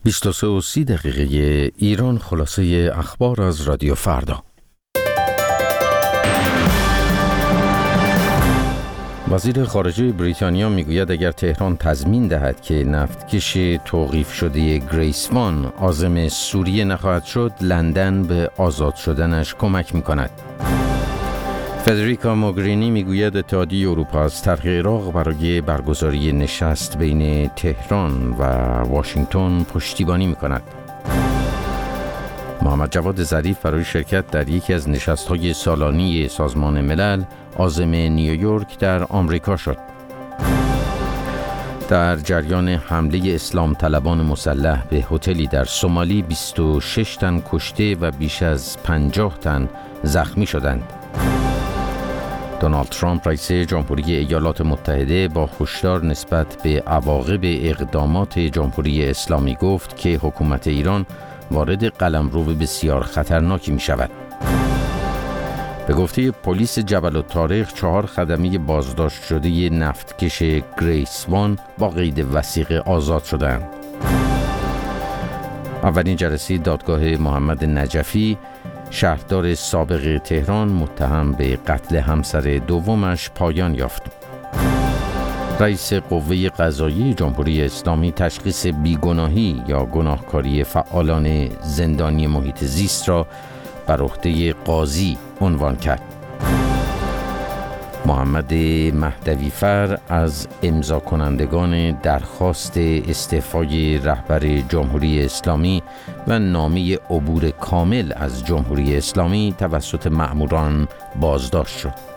23:30 ایران. خلاصه اخبار از رادیو فردا. وزیر خارجه بریتانیا میگوید اگر تهران تضمین دهد که نفتکش توقیف شده گریس وان عازم سوریه نخواهد شد، لندن به آزاد شدنش کمک میکند. فدریکا موگرینی میگوید اتحادیه اروپا از طرح عراق برای برگزاری نشست بین تهران و واشنگتن پشتیبانی میکند. محمد جواد ظریف برای شرکت در یکی از نشست‌های سالانه سازمان ملل عازم نیویورک در آمریکا شد. در جریان حمله اسلام طلبان مسلح به هتلی در سومالی 26 تن کشته و بیش از 50 تن زخمی شدند. دونالد ترامپ رئیس جمهوری ایالات متحده با هشدار نسبت به عواقب اقدامات جمهوری اسلامی گفت که حکومت ایران وارد قلمرو بسیار خطرناکی می شود. به گفته پلیس جبل الطارق 4 خدمه بازداشت شده نفتکش گریس وان با قید وثیقه آزاد شدند. اولین جلسه دادگاه محمد نجفی، شهردار سابق تهران متهم به قتل همسر دومش، پایان یافت. رئیس قوه قضاییه جمهوری اسلامی تشخیص بیگناهی یا گناهکاری فعالان زندانی محیط زیست را بر عهده قاضی عنوان کرد. محمد مهدوی‌فر از امضا کنندگان درخواست استعفای رهبر جمهوری اسلامی و نامه عبور کامل از جمهوری اسلامی توسط مأموران بازداشت شد.